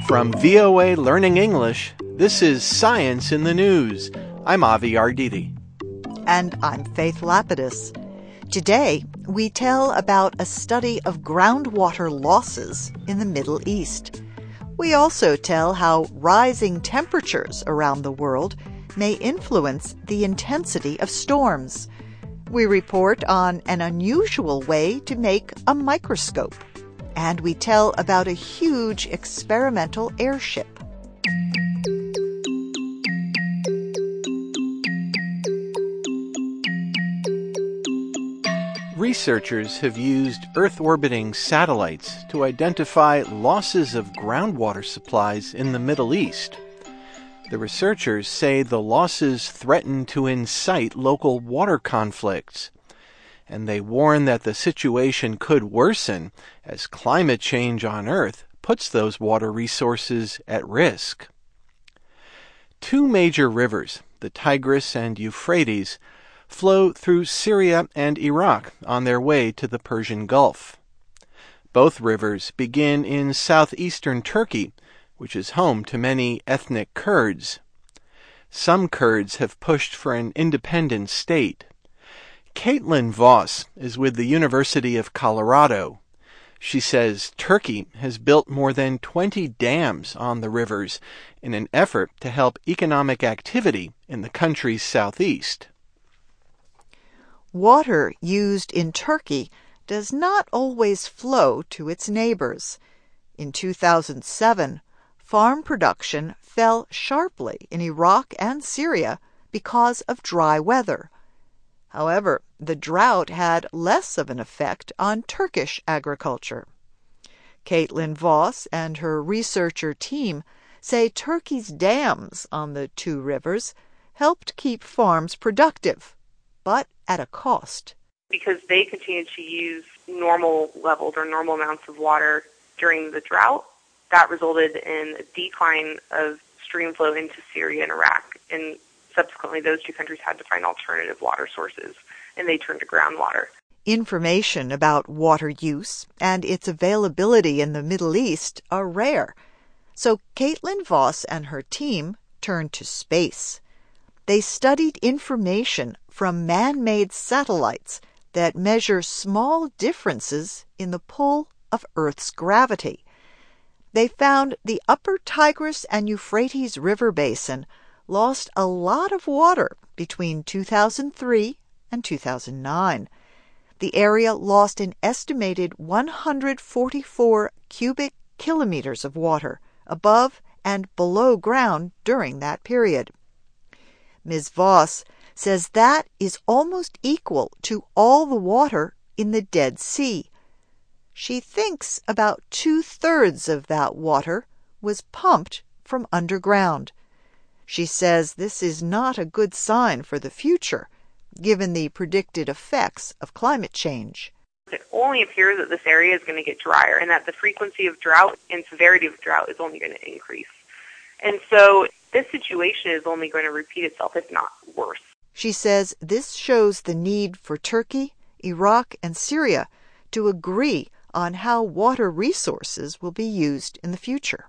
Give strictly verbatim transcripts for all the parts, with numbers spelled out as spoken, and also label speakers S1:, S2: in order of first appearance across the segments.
S1: From V O A Learning English, this is Science in the News. I'm Avi Arditi.
S2: And I'm Faith Lapidus. Today, we tell about a study of groundwater losses in the Middle East. We also tell how rising temperatures around the world may influence the intensity of storms. We report on an unusual way to make a microscope. And we tell about a huge experimental airship.
S1: Researchers have used Earth-orbiting satellites to identify losses of groundwater supplies in the Middle East. The researchers say the losses threaten to incite local water conflicts, and they warn that the situation could worsen as climate change on Earth puts those water resources at risk. Two major rivers, the Tigris and Euphrates, flow through Syria and Iraq on their way to the Persian Gulf. Both rivers begin in southeastern Turkey, which is home to many ethnic Kurds. Some Kurds have pushed for an independent state. Caitlin Voss is with the University of Colorado. She says Turkey has built more than twenty dams on the rivers in an effort to help economic activity in the country's southeast.
S2: Water used in Turkey does not always flow to its neighbors. In two thousand seven, farm production fell sharply in Iraq and Syria because of dry weather. However, the drought had less of an effect on Turkish agriculture. Caitlin Voss and her researcher team say Turkey's dams on the two rivers helped keep farms productive, but at a cost.
S3: Because they continued to use normal levels or normal amounts of water during the drought, that resulted in a decline of stream flow into Syria and Iraq. And subsequently, those two countries had to find alternative water sources, and they turned to groundwater.
S2: Information about water use and its availability in the Middle East are rare. So Caitlin Voss and her team turned to space. They studied information from man-made satellites that measure small differences in the pull of Earth's gravity. They found the upper Tigris and Euphrates River basin lost a lot of water between two thousand three and two thousand nine. The area lost an estimated one hundred forty-four cubic kilometers of water above and below ground during that period. Miz Voss says that is almost equal to all the water in the Dead Sea. She thinks about two-thirds of that water was pumped from underground. She says this is not a good sign for the future, given the predicted effects of climate change.
S3: It only appears that this area is going to get drier and that the frequency of drought and severity of drought is only going to increase. And so this situation is only going to repeat itself, if not worse.
S2: She says this shows the need for Turkey, Iraq, and Syria to agree on how water resources will be used in the future.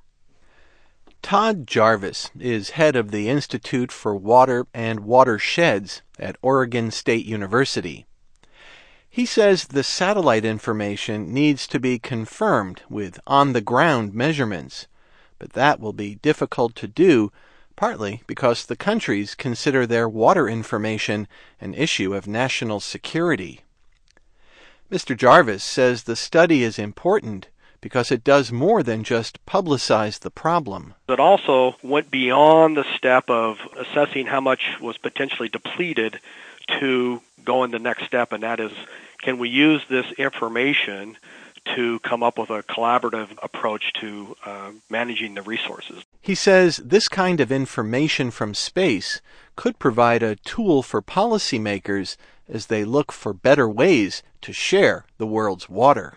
S1: Todd Jarvis is head of the Institute for Water and Watersheds at Oregon State University. He says the satellite information needs to be confirmed with on-the-ground measurements, but that will be difficult to do, partly because the countries consider their water information an issue of national security. Mister Jarvis says the study is important because it does more than just publicize the problem.
S4: It also went beyond the step of assessing how much was potentially depleted to going the next step, and that is, can we use this information to come up with a collaborative approach to uh, managing the resources?
S1: He says this kind of information from space could provide a tool for policymakers as they look for better ways to share the world's water.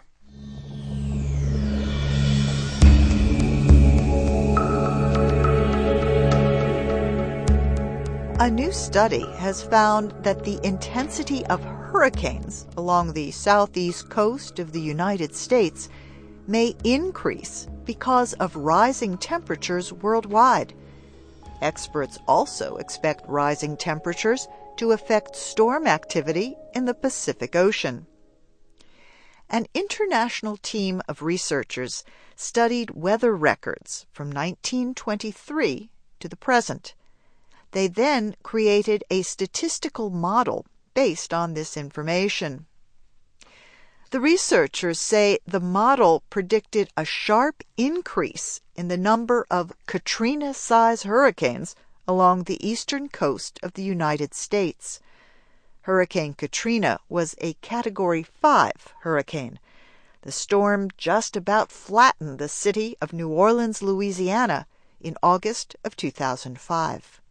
S2: A new study has found that the intensity of hurricanes along the southeast coast of the United States may increase because of rising temperatures worldwide. Experts also expect rising temperatures to affect storm activity in the Pacific Ocean. An international team of researchers studied weather records from nineteen twenty-three to the present. They then created a statistical model based on this information. The researchers say the model predicted a sharp increase in the number of Katrina-size hurricanes along the eastern coast of the United States. Hurricane Katrina was a Category five hurricane. The storm just about flattened the city of New Orleans, Louisiana, in August of two thousand five.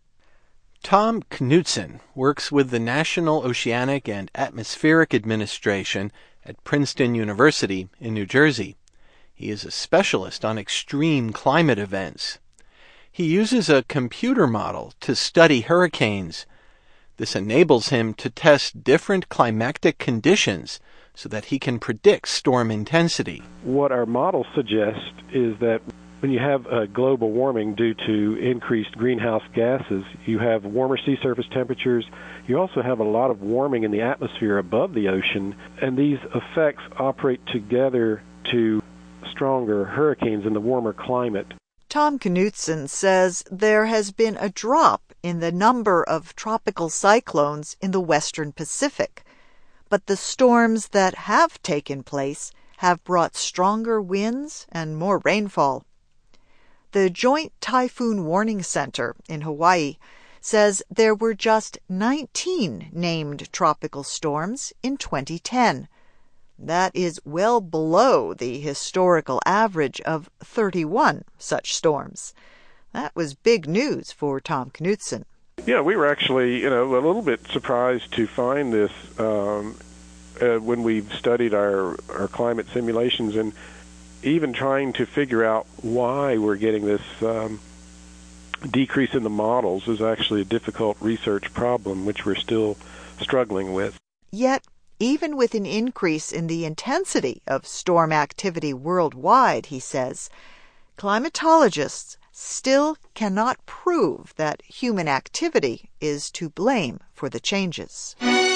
S1: Tom Knutson works with the National Oceanic and Atmospheric Administration at Princeton University in New Jersey. He is a specialist on extreme climate events. He uses a computer model to study hurricanes. This enables him to test different climatic conditions so that he can predict storm intensity.
S5: What our models suggest is that when you have uh, global warming due to increased greenhouse gases, you have warmer sea surface temperatures. You also have a lot of warming in the atmosphere above the ocean, and these effects operate together to stronger hurricanes in the warmer climate.
S2: Tom Knutson says there has been a drop in the number of tropical cyclones in the western Pacific, but the storms that have taken place have brought stronger winds and more rainfall. The Joint Typhoon Warning Center in Hawaii says there were just nineteen named tropical storms in twenty ten. That is well below the historical average of thirty-one such storms. That was big news for Tom Knutson.
S5: Yeah, we were actually, you know, a little bit surprised to find this um, uh, when we studied our, our climate simulations, and even trying to figure out why we're getting this um, decrease in the models is actually a difficult research problem, which we're still struggling with.
S2: Yet, even with an increase in the intensity of storm activity worldwide, he says, climatologists still cannot prove that human activity is to blame for the changes.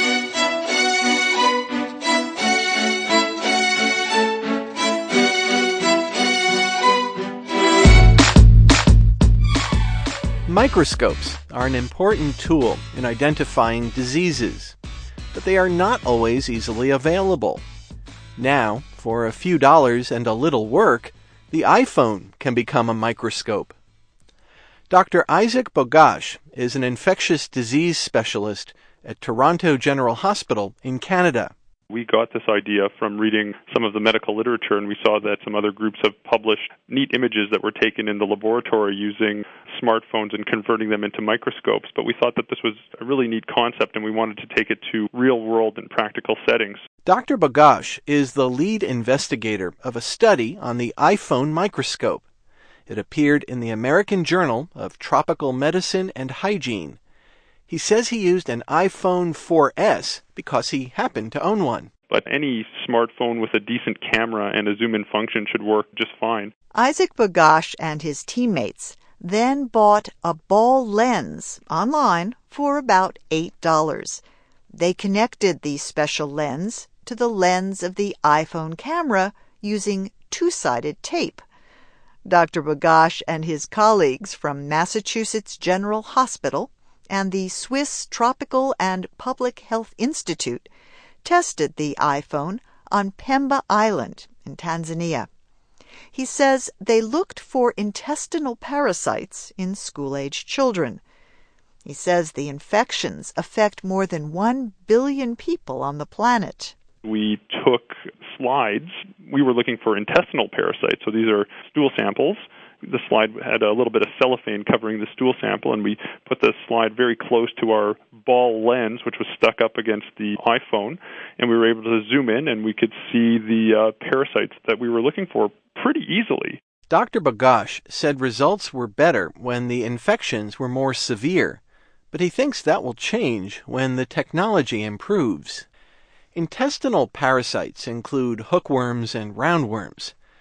S1: Microscopes are an important tool in identifying diseases, but they are not always easily available. Now, for a few dollars and a little work, the iPhone can become a microscope. Doctor Isaac Bogosh is an infectious disease specialist at Toronto General Hospital in Canada.
S6: We got this idea from reading some of the medical literature, and we saw that some other groups have published neat images that were taken in the laboratory using smartphones and converting them into microscopes. But we thought that this was a really neat concept, and we wanted to take it to real-world and practical settings.
S1: Doctor Bogosh is the lead investigator of a study on the iPhone microscope. It appeared in the American Journal of Tropical Medicine and Hygiene. He says he used an iPhone four S because he happened to own one.
S6: But any smartphone with a decent camera and a zoom-in function should work just fine.
S2: Isaac Bogosh and his teammates then bought a ball lens online for about eight dollars. They connected the special lens to the lens of the iPhone camera using two-sided tape. Doctor Bogosh and his colleagues from Massachusetts General Hospital and the Swiss Tropical and Public Health Institute tested the iPhone on Pemba Island in Tanzania. He says they looked for intestinal parasites in school-age children. He says the infections affect more than one billion people on the planet.
S6: We took slides. We were looking for intestinal parasites, so these are stool samples. The slide had a little bit of cellophane covering the stool sample, and we put the slide very close to our ball lens, which was stuck up against the iPhone, and we were able to zoom in, and we could see the uh, parasites that we were looking for pretty easily.
S1: Doctor Bogosh said results were better when the infections were more severe, but he thinks that will change when the technology improves. Intestinal parasites include hookworms and roundworms.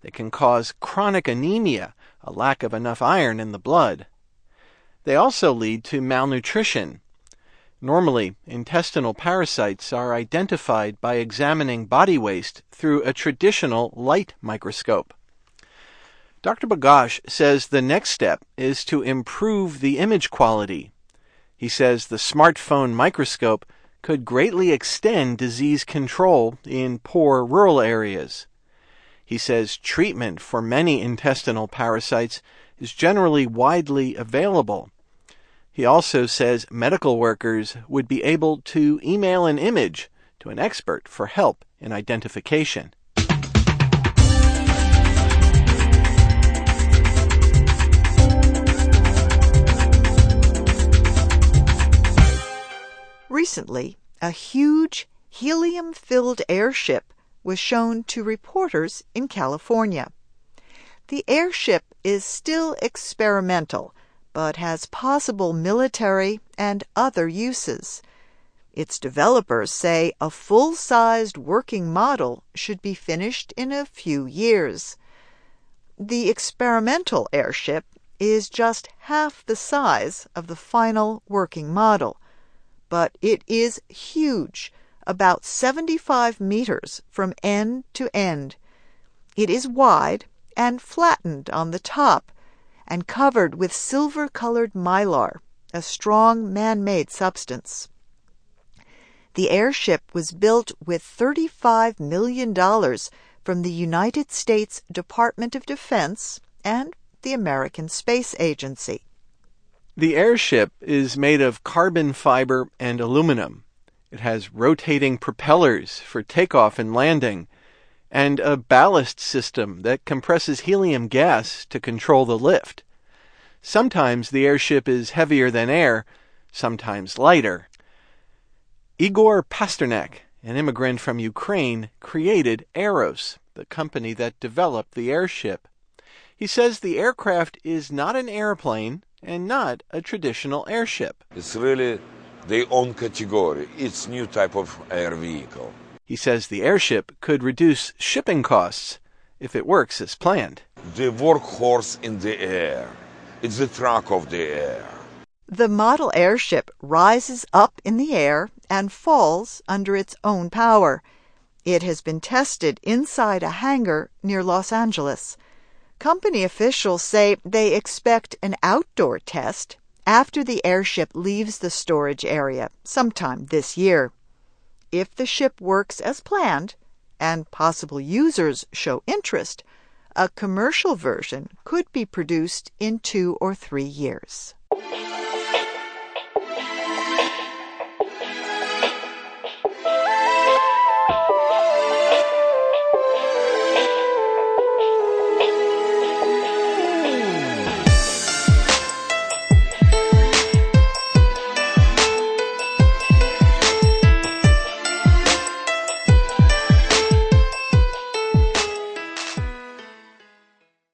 S1: They can cause chronic anemia, a lack of enough iron in the blood. They also lead to malnutrition. Normally, intestinal parasites are identified by examining body waste through a traditional light microscope. Doctor Bagash says the next step is to improve the image quality. He says the smartphone microscope could greatly extend disease control in poor rural areas. He says treatment for many intestinal parasites is generally widely available. He also says medical workers would be able to email an image to an expert for help in identification.
S2: Recently, a huge helium-filled airship was shown to reporters in California. The airship is still experimental, but has possible military and other uses. Its developers say a full-sized working model should be finished in a few years. The experimental airship is just half the size of the final working model, but it is huge, about seventy-five meters from end to end. It is wide and flattened on the top, and covered with silver-colored mylar, a strong man-made substance. The airship was built with thirty-five million dollars from the United States Department of Defense and the American Space Agency.
S1: The airship is made of carbon fiber and aluminum. It has rotating propellers for takeoff and landing, and a ballast system that compresses helium gas to control the lift. Sometimes the airship is heavier than air, sometimes lighter. Igor Pasternak, an immigrant from Ukraine, created Aeros, the company that developed the airship. He says the aircraft is not an airplane and not a traditional airship.
S7: It's really their own category. It's new type of air vehicle.
S1: He says the airship could reduce shipping costs if it works as planned.
S7: The workhorse in the air. It's the truck of the air.
S2: The model airship rises up in the air and falls under its own power. It has been tested inside a hangar near Los Angeles. Company officials say they expect an outdoor test after the airship leaves the storage area sometime this year. If the ship works as planned, and possible users show interest, a commercial version could be produced in two or three years.